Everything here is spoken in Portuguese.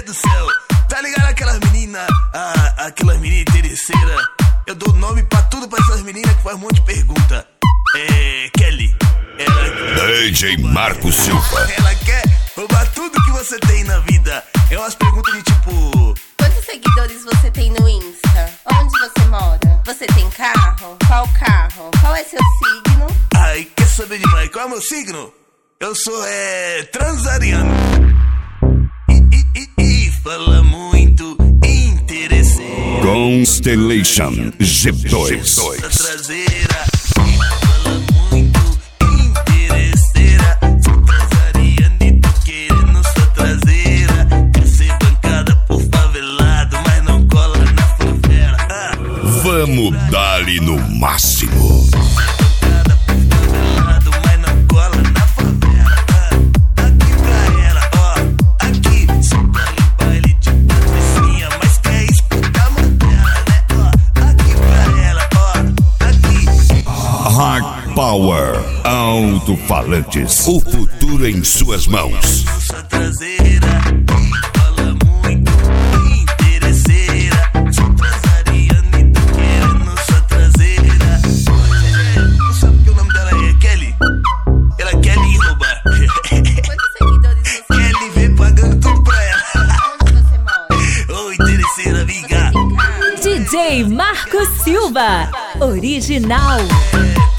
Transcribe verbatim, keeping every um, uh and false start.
do céu. Tá ligado aquelas meninas, ah, aquelas meninas interesseiras? Eu dou nome pra tudo pra essas meninas que faz um monte de pergunta. É... Kelly. Ela... D J Marco Silva. Ela quer roubar tudo que você tem na vida. É umas perguntas de tipo... Quantos seguidores você tem no Insta? Onde você mora? Você tem carro? Qual carro? Qual é seu signo? Ai, quer saber demais? Qual é o meu signo? Eu sou, é... transariano. E, e, e, e fala muito interesseiro. Constellation G dois. Traseira. Fala muito interesseira. Sou transariano e tô querendo sua traseira. Quer ser bancada por favelado, mas não cola na favela. Ah. Vamos dar-lhe no máximo. Hard Power Alto-Falantes. O futuro em suas mãos. Sua traseira fala muito interesseira. Sou transariano e tô querendo sua traseira. Não sabe que o nome dela é Kelly? Ela quer me roubar. Quantos seguidores você tem? Kelly vem pagando tudo pra ela. Onde você mora? Ô, interesseira, amiga. Tem carro? D J Marco Silva, original. É,